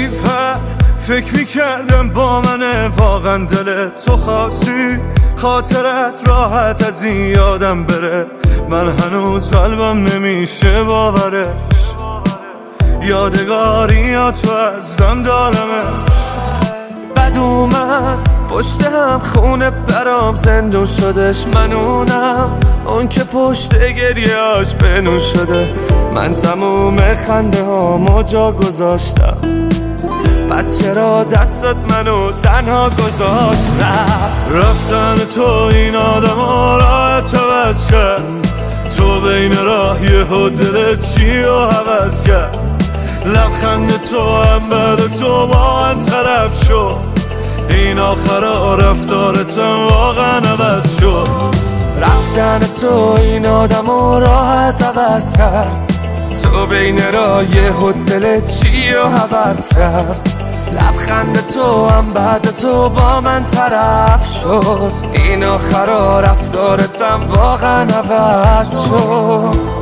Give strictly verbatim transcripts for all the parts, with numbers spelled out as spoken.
بی پر فکر میکردم با منه واقعا دل تو خاصی خاطرت راحت از این یادم بره من هنوز قلبم نمیشه باورش یادگاری یا تو از دم دارمش بد اومد پشت هم خونه برام زندون شدش منونم اون که پشت گریاش بنون شده من تموم خنده ها جا گذاشتم پس چرا دستت منو تنها گذاشت رفتن تو این آدم ها راحت عوض کرد تو بین راه یهو دلت چی و حوض کرد لبخند تو هم بعد تو با من طرف شد این آخرا رفتارتم واقعا عوض شد رفتن تو این آدم ها راحت عوض کرد تو بین راه یهو دلت چی و حوض کرد لبخند تو هم بعد تو با من طرف شد این آخرا رفتارتم واقعا عوض شد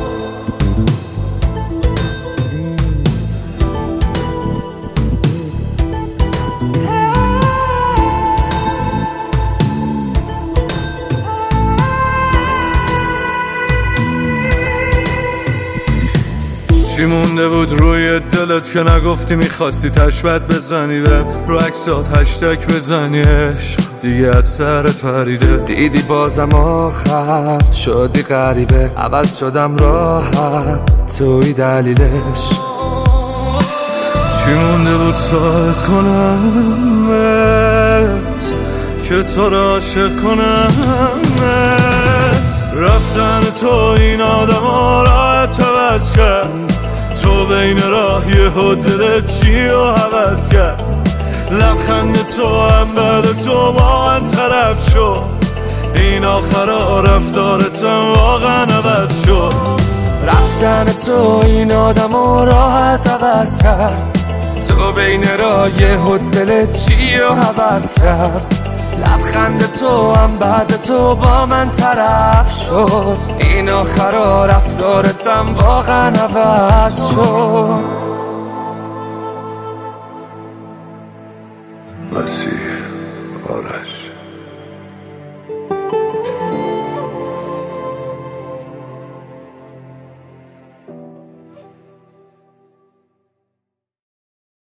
چی مونده بود روی دلت که نگفتی میخواستی تشبت بزنی بهم رو عکسات هشتگ بزنی عشق دیگه از سرت پریده دیدی بازم آخر شدی غریبه عوض شدم راحت توی دلیلش چی مونده بود ساعت کنم بهت که تو را عاشق کنم رفتن تو این آدم ها راحت عوض کرد تو بین راه یهو دلت چی و حوض کرد لبخند تو هم بعد تو با من طرف شد این آخرا رفتارتم واقعا عوض شد رفتن تو این آدم ها راحت عوض کرد تو بین راه یهو دلت چی و حوض کرد لبخند تو هم بعد تو با من طرف شد این آخرا رفتارتم واقعا عوض شد مسیح